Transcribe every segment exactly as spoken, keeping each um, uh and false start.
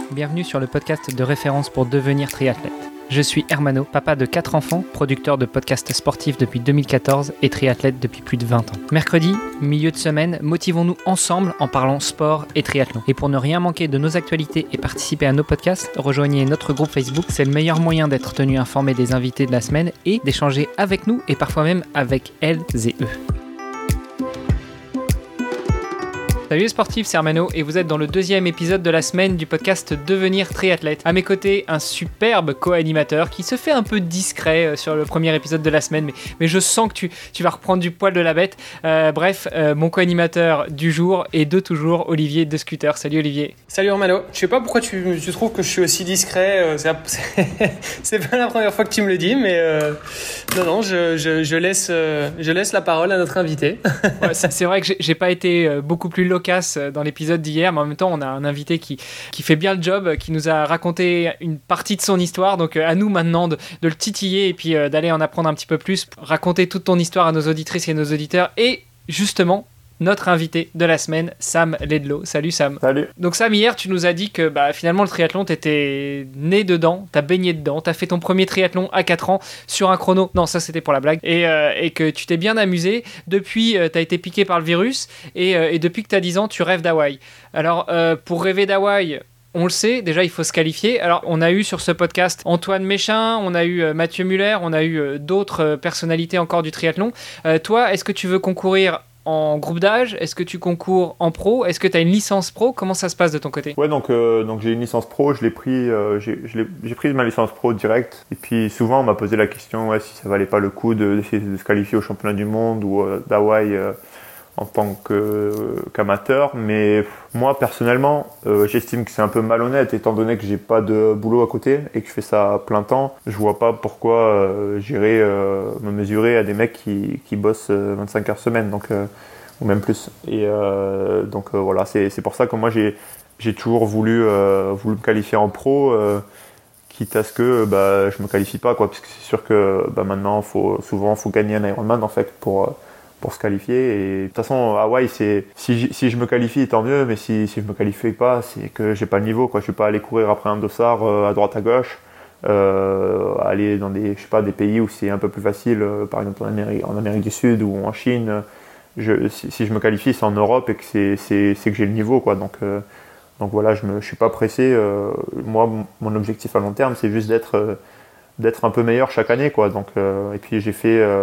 bienvenue sur le podcast de référence pour devenir triathlète. Je suis Hermano, papa de quatre enfants, producteur de podcasts sportifs depuis deux mille quatorze et triathlète depuis plus de vingt ans. Mercredi, milieu de semaine, motivons-nous ensemble en parlant sport et triathlon. Et pour ne rien manquer de nos actualités et participer à nos podcasts, rejoignez notre groupe Facebook. C'est le meilleur moyen d'être tenu informé des invités de la semaine et d'échanger avec nous et parfois même avec elles et eux. Salut les sportifs, c'est Hermano et vous êtes dans le deuxième épisode de la semaine du podcast Devenir triathlète. À mes côtés, un superbe co-animateur qui se fait un peu discret sur le premier épisode de la semaine, mais, mais je sens que tu, tu vas reprendre du poil de la bête. Euh, bref, euh, mon co-animateur du jour et de toujours, Olivier de Scooter. Salut Olivier. Salut Hermano. Je sais pas pourquoi tu, tu trouves que je suis aussi discret. Euh, c'est, c'est, c'est pas la première fois que tu me le dis, mais euh, non, non, je, je, je, laisse, euh, je laisse la parole à notre invité. Ouais, c'est, c'est vrai que j'ai, j'ai pas été beaucoup plus long casse dans l'épisode d'hier, mais en même temps on a un invité qui, qui fait bien le job, qui nous a raconté une partie de son histoire, donc à nous maintenant de, de le titiller et puis euh, d'aller en apprendre un petit peu plus, raconter toute ton histoire à nos auditrices et nos auditeurs. Et justement notre invité de la semaine, Sam Ledlow. Salut Sam. Salut. Donc Sam, hier tu nous as dit que bah, finalement le triathlon, t'étais né dedans, t'as baigné dedans, t'as fait ton premier triathlon à quatre ans sur un chrono, non ça c'était pour la blague, et, euh, et que tu t'es bien amusé. Depuis euh, t'as été piqué par le virus et, euh, et depuis que t'as dix ans tu rêves d'Hawaï. Alors euh, pour rêver d'Hawaï, on le sait, déjà il faut se qualifier. Alors on a eu sur ce podcast Antoine Méchin, on a eu euh, Mathieu Muller, on a eu euh, d'autres euh, personnalités encore du triathlon. Euh, toi, est-ce que tu veux concourir en groupe d'âge? Est-ce que tu concours en pro? Est-ce que tu as une licence pro? Comment ça se passe de ton côté? Ouais, donc, euh, donc j'ai une licence pro, je l'ai pris, euh, j'ai, je l'ai, j'ai pris ma licence pro direct. Et puis souvent on m'a posé la question ouais, si ça valait pas le coup de, d'essayer de se qualifier au championnat du monde ou euh, d'Hawaï euh, en tant que, euh, qu'amateur. Mais moi personnellement, euh, j'estime que c'est un peu malhonnête étant donné que j'ai pas de boulot à côté et que je fais ça à plein temps. Je vois pas pourquoi euh, j'irais euh, me mesurer à des mecs qui, qui bossent euh, vingt-cinq heures semaine, donc, euh, ou même plus. Et euh, donc euh, voilà, c'est, c'est pour ça que moi j'ai, j'ai toujours voulu, euh, voulu me qualifier en pro, euh, quitte à ce que bah, je me qualifie pas, quoi, parce que c'est sûr que bah, maintenant faut, souvent il faut gagner un Ironman en fait pour pour se qualifier. Et de toute façon Hawaï, c'est si je, si je me qualifie tant mieux, mais si si je me qualifie pas, c'est que j'ai pas le niveau, quoi. Je suis pas allé courir après un dossard euh, à droite à gauche, euh, aller dans des je sais pas des pays où c'est un peu plus facile, euh, par exemple en Amérique en Amérique du Sud ou en Chine. Je, si, si je me qualifie, c'est en Europe et que c'est c'est c'est que j'ai le niveau, quoi. Donc euh, donc voilà, je me je suis pas pressé. Euh, moi mon objectif à long terme, c'est juste d'être euh, d'être un peu meilleur chaque année, quoi. Donc euh, et puis j'ai fait euh,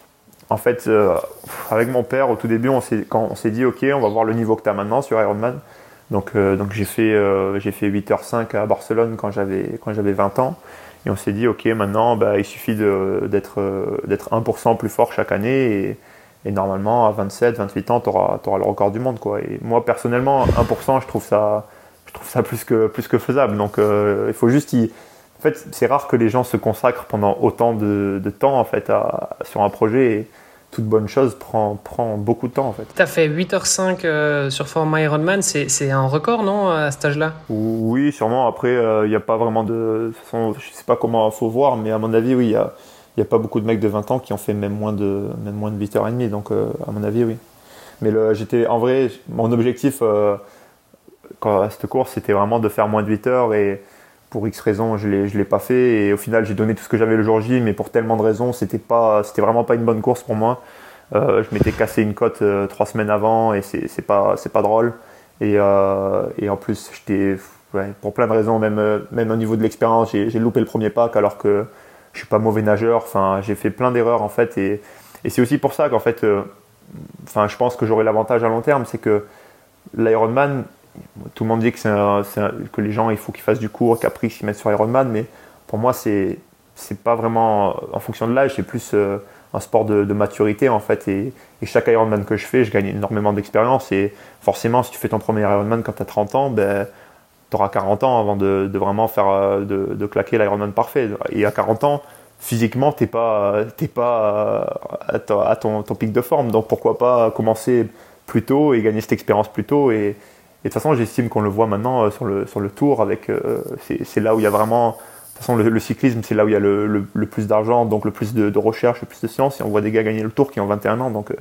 En fait, euh, avec mon père, au tout début, on s'est, quand on s'est dit, ok, on va voir le niveau que tu as maintenant sur Ironman. Donc, euh, donc j'ai fait, euh, j'ai fait huit heures cinq à Barcelone quand j'avais, quand j'avais vingt ans. Et on s'est dit, ok, maintenant, bah, il suffit de, d'être, euh, d'être un pour cent plus fort chaque année. Et, et normalement, à vingt-sept, vingt-huit ans, tu auras le record du monde, quoi. Et moi, personnellement, un pour cent, je trouve ça, je trouve ça plus que, plus que faisable. Donc, euh, il faut juste y... En fait, c'est rare que les gens se consacrent pendant autant de, de temps en fait, à, sur un projet. Et toute bonne chose prend, prend beaucoup de temps, en fait. Tu as fait huit heures cinq euh, sur format Ironman, c'est, c'est un record, non, à cet âge-là? Oui, sûrement. Après, il euh, n'y a pas vraiment de... De toute façon, je ne sais pas comment il faut voir, mais à mon avis, oui, il n'y a, y a pas beaucoup de mecs de vingt ans qui ont fait même moins de, même moins de huit heures trente. Donc, euh, à mon avis, oui. Mais le, j'étais, en vrai, mon objectif euh, quand, à cette course, c'était vraiment de faire moins de huit heures. Et pour X raisons, je ne l'ai pas fait. Et au final, j'ai donné tout ce que j'avais le jour J, mais pour tellement de raisons, c'était pas, c'était vraiment pas une bonne course pour moi. Euh, je m'étais cassé une côte euh, trois semaines avant et c'est, c'est pas, c'est pas drôle. Et, euh, et en plus, j'étais, ouais, pour plein de raisons, même, même au niveau de l'expérience, j'ai, j'ai loupé le premier pack alors que je suis pas mauvais nageur. Enfin, j'ai fait plein d'erreurs en fait. Et, et c'est aussi pour ça qu'en fait, euh, enfin, je pense que j'aurai l'avantage à long terme, c'est que l'Ironman, tout le monde dit que, c'est un, c'est un, que les gens, il faut qu'ils fassent du cours, qu'après ils s'y mettent sur Ironman, mais pour moi, c'est, c'est pas vraiment en fonction de l'âge, c'est plus euh, un sport de, de maturité en fait. Et, et chaque Ironman que je fais, je gagne énormément d'expérience. Et forcément, si tu fais ton premier Ironman quand tu as trente ans, ben, tu auras quarante ans avant de, de vraiment faire, de, de claquer l'Ironman parfait. Et à quarante ans, physiquement, tu n'es pas, t'es pas à, ton, à ton, ton pic de forme. Donc pourquoi pas commencer plus tôt et gagner cette expérience plus tôt. Et, Et de toute façon, j'estime qu'on le voit maintenant euh, sur, le, sur le tour. Avec, euh, c'est, c'est là où il y a vraiment... De toute façon, le, le cyclisme, c'est là où il y a le, le, le plus d'argent, donc le plus de, de recherche, le plus de science. Et on voit des gars gagner le tour qui ont vingt et un ans. Donc, euh,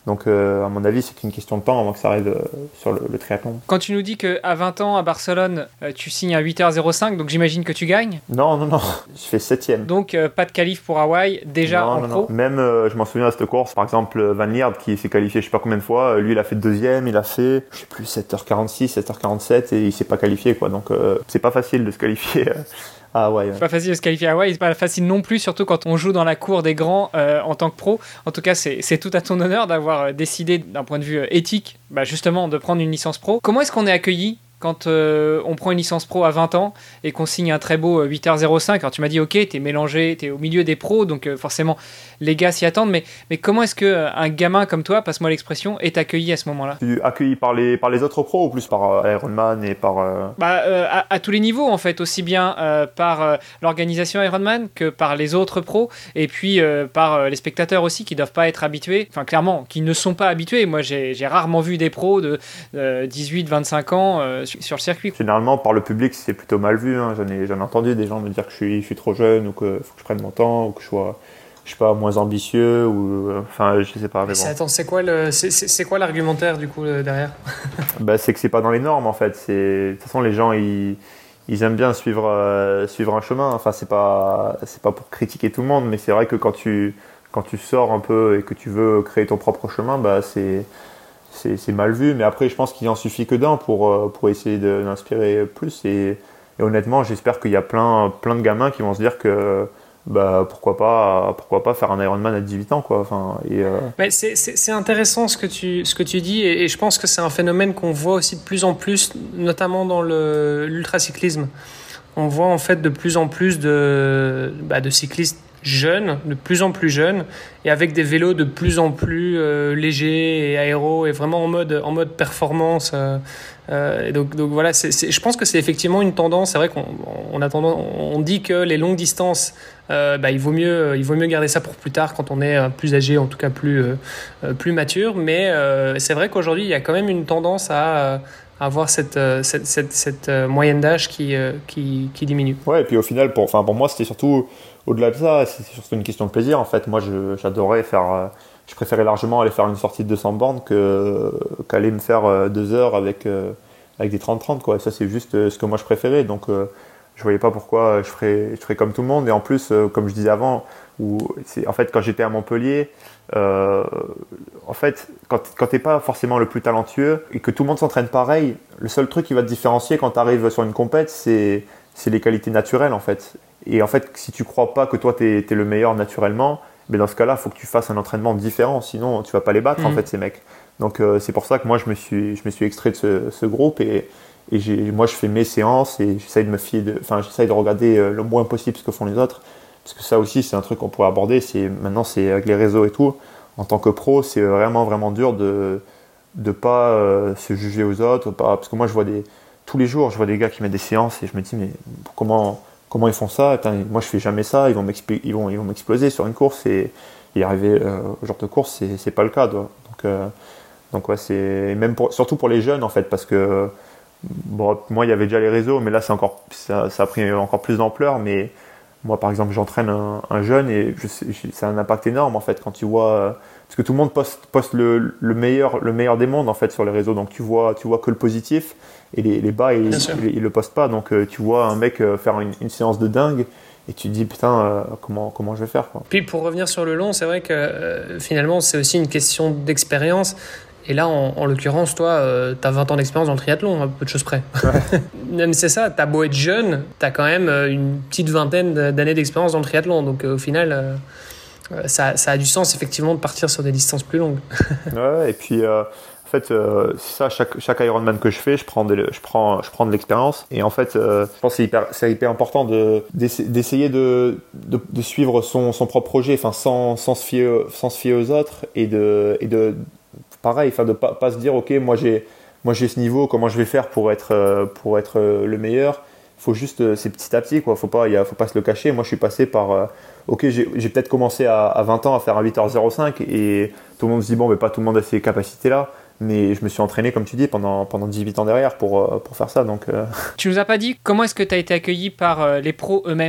Donc euh, à mon avis, c'est une question de temps avant que ça arrive euh, sur le, le triathlon. Quand tu nous dis qu'à vingt ans, à Barcelone, euh, tu signes à huit heures zéro cinq, donc j'imagine que tu gagnes. Non, non, non, je fais septième. Donc euh, pas de qualif pour Hawaï, déjà non, en non, pro. Non. Même, euh, je m'en souviens à cette course, par exemple, Van Lierde qui s'est qualifié je sais pas combien de fois, lui il a fait deuxième, il a fait, je sais plus, sept heures quarante-six, sept heures quarante-sept et il s'est pas qualifié, quoi. Donc euh, c'est pas facile de se qualifier. Ah ouais, ouais. C'est pas facile de se qualifier à Hawaï, c'est pas facile non plus, surtout quand on joue dans la cour des grands euh, en tant que pro. En tout cas, c'est, c'est tout à ton honneur d'avoir décidé, d'un point de vue éthique, bah justement, de prendre une licence pro. Comment est-ce qu'on est accueilli quand euh, on prend une licence pro à vingt ans et qu'on signe un très beau huit heures zéro cinq? Alors tu m'as dit, ok, t'es mélangé, t'es au milieu des pros, donc euh, forcément les gars s'y attendent, mais, mais comment est-ce qu'un euh, gamin comme toi, passe-moi l'expression, est accueilli à ce moment-là? Tu es accueilli par les, par les autres pros ou plus par euh, Ironman et par... Euh... Bah, euh, à, à tous les niveaux en fait, aussi bien euh, par euh, l'organisation Ironman que par les autres pros, et puis euh, par euh, les spectateurs aussi qui doivent pas être habitués, enfin clairement, qui ne sont pas habitués. Moi j'ai, j'ai rarement vu des pros de euh, dix-huit vingt-cinq ans euh, sur le circuit. Généralement, par le public, c'est plutôt mal vu. Hein. J'en ai, j'en ai entendu des gens me dire que je suis, je suis trop jeune ou qu'il faut que je prenne mon temps ou que je sois, je sais pas, moins ambitieux ou, enfin, je sais pas. Mais c'est, bon. Attends, c'est quoi le, c'est, c'est, c'est quoi l'argumentaire du coup derrière? Bah, c'est que c'est pas dans les normes en fait. C'est, de toute façon, les gens ils, ils aiment bien suivre, euh, suivre un chemin. Enfin, c'est pas, c'est pas pour critiquer tout le monde, mais c'est vrai que quand tu, quand tu sors un peu et que tu veux créer ton propre chemin, bah c'est C'est, c'est mal vu, mais après je pense qu'il en suffit que d'un pour, pour essayer de, d'inspirer plus et, et honnêtement j'espère qu'il y a plein, plein de gamins qui vont se dire que bah, pourquoi, pas, pourquoi pas faire un Ironman à dix-huit ans quoi. Enfin, et, euh... Mais c'est, c'est, c'est intéressant ce que tu, ce que tu dis et, et je pense que c'est un phénomène qu'on voit aussi de plus en plus, notamment dans le, l'ultracyclisme. On voit en fait de plus en plus de, bah, de cyclistes jeunes, de plus en plus jeunes, et avec des vélos de plus en plus euh, légers et aéros, et vraiment en mode, en mode performance. Euh, euh, et donc, donc voilà, c'est, c'est, je pense que c'est effectivement une tendance. C'est vrai qu'on on a tendance, on dit que les longues distances, euh, bah, il vaut mieux, il vaut mieux garder ça pour plus tard quand on est plus âgé, en tout cas plus, euh, plus mature. Mais euh, c'est vrai qu'aujourd'hui, il y a quand même une tendance à avoir cette, cette, cette, cette moyenne d'âge qui, qui, qui diminue. Ouais, et puis au final, pour, enfin, pour moi, c'était surtout, au-delà de ça, c'est surtout une question de plaisir. En fait, moi, je, j'adorais faire, je préférais largement aller faire une sortie de deux cents bornes que, qu'aller me faire deux heures avec, avec des trente trente, quoi. Ça, c'est juste ce que moi, je préférais. Donc, je voyais pas pourquoi je ferais, je ferais comme tout le monde. Et en plus, comme je disais avant, où c'est, en fait, quand j'étais à Montpellier, Euh, en fait, quand, quand t'es pas forcément le plus talentueux et que tout le monde s'entraîne pareil, le seul truc qui va te différencier quand tu arrives sur une compète, c'est, c'est les qualités naturelles en fait. Et en fait, si tu crois pas que toi t'es, t'es le meilleur naturellement, mais dans ce cas-là, il faut que tu fasses un entraînement différent, sinon tu vas pas les battre mmh. en fait ces mecs. Donc euh, c'est pour ça que moi je me suis, je me suis extrait de ce, ce groupe et, et j'ai, moi je fais mes séances et j'essaye de me fier, de, enfin j'essaye de regarder le moins possible ce que font les autres. Parce que ça aussi, c'est un truc qu'on pourrait aborder. C'est, maintenant, c'est avec les réseaux et tout. En tant que pro, c'est vraiment, vraiment dur de ne pas euh, se juger aux autres. Pas, parce que moi, je vois des, tous les jours, je vois des gars qui mettent des séances et je me dis, mais comment, comment ils font ça? Attends, moi, je fais jamais ça. Ils vont, ils vont, ils vont m'exploser sur une course. Et, et arriver euh, au genre de course, c'est, c'est pas le cas. Donc, euh, donc ouais, c'est, même pour, surtout pour les jeunes, en fait, parce que bon, moi, il y avait déjà les réseaux, mais là, c'est encore, ça, ça a pris encore plus d'ampleur. Mais moi, par exemple, j'entraîne un, un jeune et je sais, c'est un impact énorme en fait quand tu vois, parce que tout le monde poste, poste le, le meilleur, le meilleur des mondes en fait sur les réseaux. Donc tu vois, tu vois que le positif et les, les bas ils, ils, ils le postent pas. Donc tu vois un mec faire une, une séance de dingue et tu te dis putain euh, comment comment je vais faire quoi. Puis pour revenir sur le long, c'est vrai que euh, finalement c'est aussi une question d'expérience. Et là, en, en l'occurrence, toi, euh, t'as vingt ans d'expérience dans le triathlon, à peu de choses près. Ouais. Même c'est ça, t'as beau être jeune, t'as quand même une petite vingtaine d'années d'expérience dans le triathlon. Donc euh, au final, euh, ça, ça a du sens effectivement de partir sur des distances plus longues. Ouais, et puis euh, en fait, euh, c'est ça, chaque, chaque Ironman que je fais, je prends de, je prends, je prends de l'expérience. Et en fait, euh, je pense que c'est hyper, c'est hyper important de, d'essayer de, de, de suivre son, son propre projet, enfin, sans, sans, se fier, sans se fier aux autres et de, et de pareil, enfin de pas, pas se dire ok moi j'ai moi j'ai ce niveau, comment je vais faire pour être pour être le meilleur. Il faut juste c'est petit à petit quoi, faut pas il y a, faut pas se le cacher. Moi je suis passé par euh, ok j'ai, j'ai peut-être commencé à, à vingt ans à faire un huit heures zéro cinq et tout le monde se dit bon mais pas tout le monde a ces capacités là. Mais je me suis entraîné, comme tu dis, pendant, pendant dix-huit ans derrière pour, pour faire ça. Donc, euh... Tu nous as pas dit comment est-ce que tu as été accueilli par euh, les pros eux-mêmes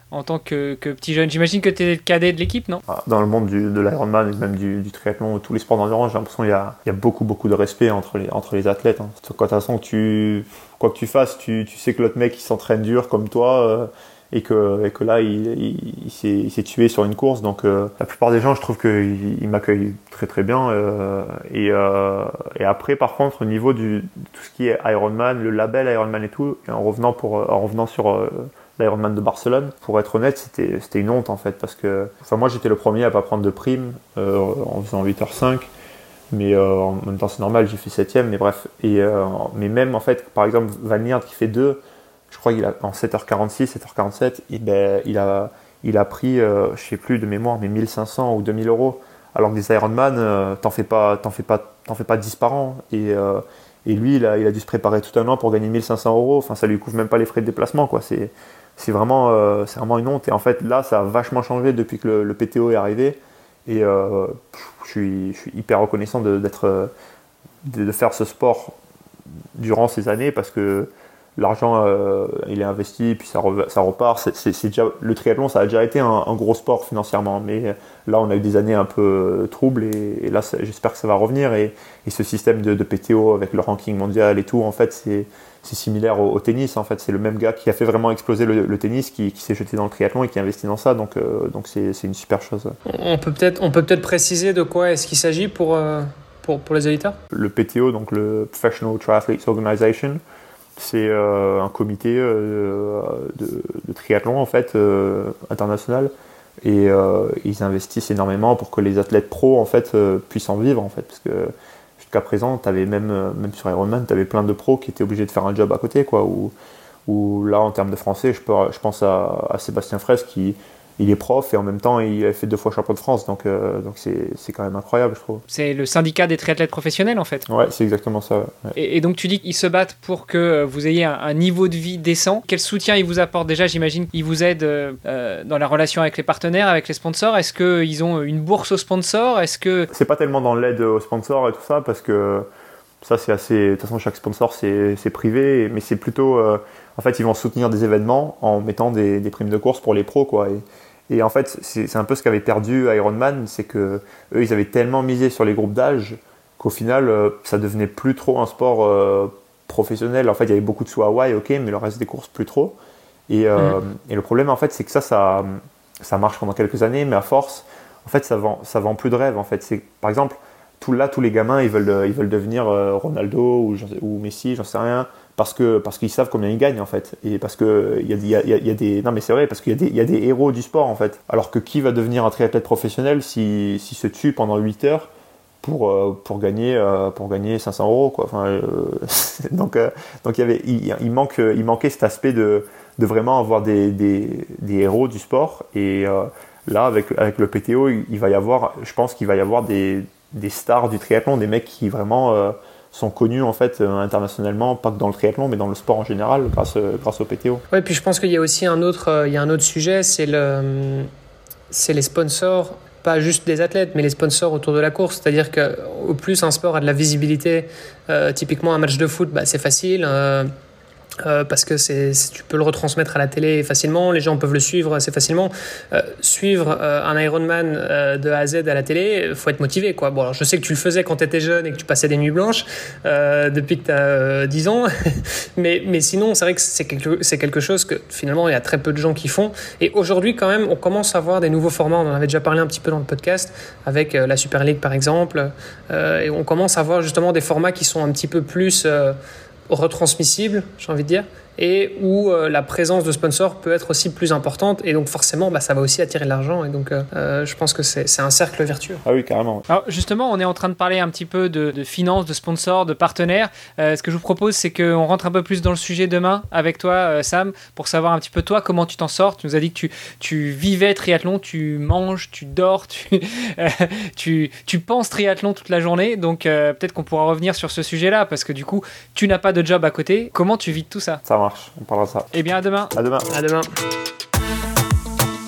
en tant que, que petit jeune. J'imagine que tu es le cadet de l'équipe, non? Dans le monde du, de l'Ironman et même du, du triathlon, tous les sports d'endurance, j'ai l'impression qu'il y a, il y a beaucoup, beaucoup de respect entre les, entre les athlètes. Hein. Quand, de toute façon, tu, quoi que tu fasses, tu, tu sais que l'autre mec il s'entraîne dur comme toi euh, et, que, et que là, il, il, il, s'est, il s'est tué sur une course. Donc, euh, la plupart des gens, je trouve qu'ils ils m'accueillent très, très bien. Euh, et, euh, et après, par contre, au niveau du, de tout ce qui est Ironman, le label Ironman et tout, et en revenant, pour, en revenant sur... Euh, l'Ironman de Barcelone, pour être honnête, c'était, c'était une honte en fait, parce que enfin, moi j'étais le premier à pas prendre de prime euh, en faisant huit heures cinq, mais euh, en même temps c'est normal, j'ai fait septième, mais bref. Et, euh, mais même en fait, par exemple, Van Lierde qui fait deux, je crois qu'il a en sept heures quarante-six, sept heures quarante-sept, et ben, il, a, il a pris, euh, je sais plus de mémoire, mais mille cinq cents ou deux mille euros, alors que des Ironman, euh, t'en fais pas, t'en fais pas, t'en fais pas dix par an. Et, euh, et lui, il a, il a dû se préparer tout un an pour gagner mille cinq cents euros, enfin ça lui couvre même pas les frais de déplacement, quoi. C'est, C'est vraiment, euh, c'est vraiment une honte. Et en fait, là, ça a vachement changé depuis que le, le P T O est arrivé. Et euh, je, suis, je suis hyper reconnaissant de, d'être, de, de faire ce sport durant ces années parce que l'argent, euh, il est investi, puis ça, re, ça repart. C'est, c'est, c'est déjà, le triathlon, ça a déjà été un, un gros sport financièrement. Mais là, on a eu des années un peu troubles. Et, et là, j'espère que ça va revenir. Et, et ce système de, de P T O avec le ranking mondial et tout, en fait, c'est... C'est similaire au, au tennis, en fait. C'est le même gars qui a fait vraiment exploser le, le tennis, qui, qui s'est jeté dans le triathlon et qui a investi dans ça. Donc, euh, donc c'est, c'est une super chose. On peut peut-être, on peut peut-être préciser de quoi est-ce qu'il s'agit pour, euh, pour, pour les auditeurs ? Le P T O, donc le Professional Triathletes Organization, c'est euh, un comité euh, de, de triathlon, en fait, euh, international. Et euh, ils investissent énormément pour que les athlètes pros, en fait, euh, puissent en vivre, en fait. Parce que jusqu'à présent, t'avais même, même sur Ironman, tu avais plein de pros qui étaient obligés de faire un job à côté, quoi. Où, où là, en termes de français, je, peux, je pense à, à Sébastien Fraisse qui il est prof et en même temps, il a fait deux fois champion de France. Donc, euh, donc c'est, c'est quand même incroyable, je trouve. C'est le syndicat des triathlètes professionnels, en fait. Ouais, c'est exactement ça. Ouais. Et, et donc, tu dis qu'ils se battent pour que vous ayez un, un niveau de vie décent. Quel soutien ils vous apportent? Déjà, j'imagine qu'ils vous aident euh, dans la relation avec les partenaires, avec les sponsors. Est-ce qu'ils ont une bourse aux sponsors? Est-ce que... C'est pas tellement dans l'aide aux sponsors et tout ça, parce que ça, c'est assez... De toute façon, chaque sponsor, c'est, c'est privé, mais c'est plutôt... Euh, en fait, ils vont soutenir des événements en mettant des, des primes de course pour les pros, quoi. Et, Et en fait, c'est, c'est un peu ce qu'avait perdu Ironman, c'est que eux, ils avaient tellement misé sur les groupes d'âge qu'au final, euh, ça devenait plus trop un sport euh, professionnel. En fait, il y avait beaucoup de sous Hawaï, ok, mais le reste des courses, plus trop. Et, euh, mmh. et le problème, en fait, c'est que ça, ça, ça marche pendant quelques années, mais à force, en fait, ça vend, ça vend plus de rêves. En fait, c'est, par exemple, tout là, tous les gamins, ils veulent, ils veulent devenir euh, Ronaldo ou, ou Messi, j'en sais rien. Parce que parce qu'ils savent combien ils gagnent en fait, et parce que il y a, y, a, y a des non mais c'est vrai, parce qu'il y a des il y a des héros du sport en fait. Alors que qui va devenir un triathlète professionnel si si se tue pendant huit heures pour euh, pour gagner euh, pour gagner cinq cents euros quoi. Enfin euh, donc euh, donc il y avait il, il manque il manquait cet aspect de de vraiment avoir des des, des héros du sport. Et euh, là avec avec le P T O, il, il va y avoir, je pense qu'il va y avoir des des stars du triathlon, des mecs qui vraiment euh, sont connus en fait euh, internationalement, pas que dans le triathlon mais dans le sport en général, grâce euh, grâce au P T O. Ouais, puis je pense qu'il y a aussi un autre euh, il y a un autre sujet, c'est le c'est les sponsors, pas juste des athlètes mais les sponsors autour de la course. C'est-à-dire que au plus un sport a de la visibilité, euh, typiquement un match de foot, bah, c'est facile euh, Euh, parce que c'est, c'est, tu peux le retransmettre à la télé facilement, les gens peuvent le suivre assez facilement. Euh, suivre euh, un Ironman euh, de A à Z à la télé, il faut être motivé, quoi. Bon, alors je sais que tu le faisais quand tu étais jeune et que tu passais des nuits blanches euh, depuis que tu as euh, dix ans, mais, mais sinon, c'est vrai que c'est quelque, c'est quelque chose que finalement, il y a très peu de gens qui font. Et aujourd'hui, quand même, on commence à voir des nouveaux formats. On en avait déjà parlé un petit peu dans le podcast avec euh, la Super League, par exemple. Euh, et on commence à voir justement des formats qui sont un petit peu plus... Euh, retransmissible, j'ai envie de dire, et où euh, la présence de sponsors peut être aussi plus importante, et donc forcément bah, ça va aussi attirer de l'argent, et donc euh, je pense que c'est, c'est un cercle vertueux. Ah oui, carrément. Alors justement, on est en train de parler un petit peu de, de finances, de sponsors, de partenaires. Euh, ce que je vous propose, c'est qu'on rentre un peu plus dans le sujet demain avec toi, euh, Sam, pour savoir un petit peu toi, comment tu t'en sors. Tu nous as dit que tu, tu vivais triathlon, tu manges, tu dors, tu, euh, tu, tu penses triathlon toute la journée, donc euh, peut-être qu'on pourra revenir sur ce sujet-là, parce que du coup, tu n'as pas de job à côté. Comment tu vis de tout ça ? Ça marche, on parlera de ça. Eh bien, à demain. À demain. À demain.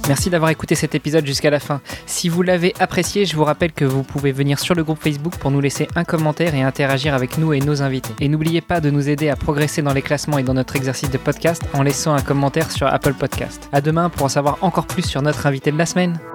Merci d'avoir écouté cet épisode jusqu'à la fin. Si vous l'avez apprécié, je vous rappelle que vous pouvez venir sur le groupe Facebook pour nous laisser un commentaire et interagir avec nous et nos invités. Et n'oubliez pas de nous aider à progresser dans les classements et dans notre exercice de podcast en laissant un commentaire sur Apple Podcast. À demain pour en savoir encore plus sur notre invité de la semaine.